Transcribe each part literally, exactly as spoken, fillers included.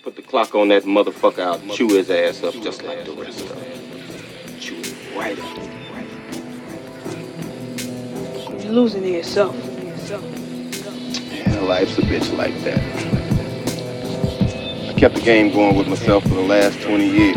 Put the clock on that motherfucker, I'll chew his ass up just like the rest of them. Chew it right up. You're losing to yourself. Yeah, life's a bitch like that. I kept the game going with myself for the last twenty years.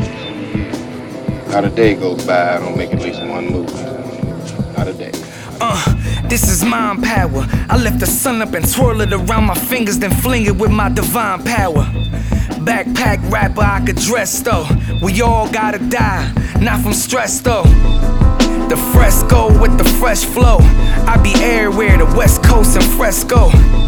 Not a day goes by I don't make at least one move. Not a day. Uh, this is mind power. I lift the sun up and twirl it around my fingers, then fling it with my divine power. Backpack rapper, I could dress though. We all gotta die, not from stress though. The fresco with the fresh flow. I be everywhere, the west coast and fresco.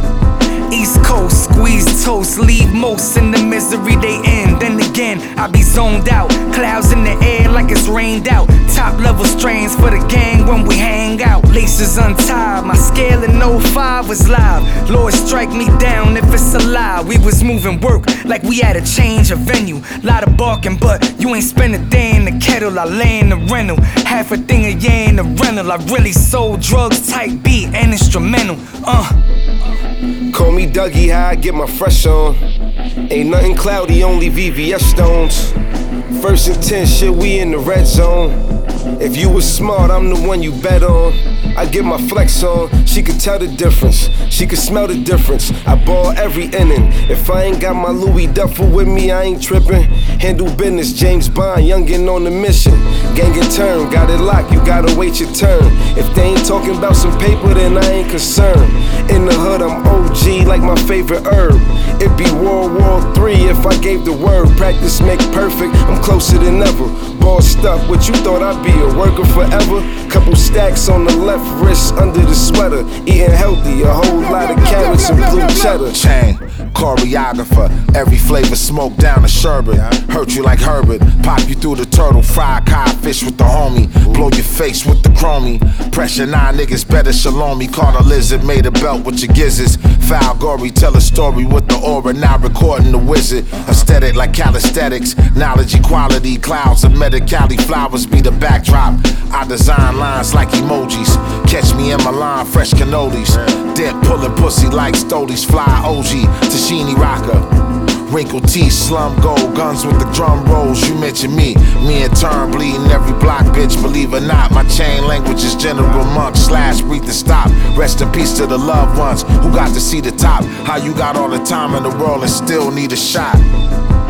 East Coast, squeeze toast, leave most in the misery they in. Then again, I be zoned out, clouds in the air like it's rained out. Top level strains for the gang when we hang out. Laces untied, my scale in oh five was live. Lord strike me down if it's a lie. We was moving work like we had to change a venue. Lot of barking, but you ain't spend a day in the kettle. I lay in the rental, half a thing a year in the rental. I really sold drugs, type beat and instrumental. Uh. Call me Dougie, how I get my fresh on. Ain't nothing cloudy, only V V S stones. First and ten, shit, we in the red zone. If you was smart, I'm the one you bet on. I get my flex on, she could tell the difference. She could smell the difference. I ball every inning. If I ain't got my Louis Duffel with me, I ain't tripping. Handle business, James Bond, youngin' on the mission. Gang in turn, got it locked, you gotta wait your turn. If they ain't talking about some paper, then I ain't concerned. In the hood, I'm O G like my favorite herb. It'd be World War Three if I gave the word. Practice make perfect, I'm closer than ever. Bossed up, what you thought I'd be, a worker forever? Couple stacks on the left wrist under the sweater. Eating healthy, a whole lot of carrots and blue cheddar. Chain, choreographer, every flavor smoke down the sherbet. Hurt you like Herbert, pop you through the turtle. Fry codfish with the homie, blow your face with the chromie. Pressure nine niggas better shalom me. Caught a lizard, made a belt with your gizzards. Foul gory, tell a story with the aura. Now recording the wizard. Aesthetic like calisthenics, knowledge equality. Clouds of medicali flowers be the backdrop. I design lines like emojis. Catch me in my line, fresh cannolis. Dip pulling pussy like Stolies. Fly O G, Tashini Rocker. Wrinkled teeth, slum gold, guns with the drum rolls. You mention me, me in turn bleeding every block, bitch. Believe it or not, my chain language is General Monk slash breathe to stop. Rest in peace to the loved ones who got to see the top. How you got all the time in the world and still need a shot.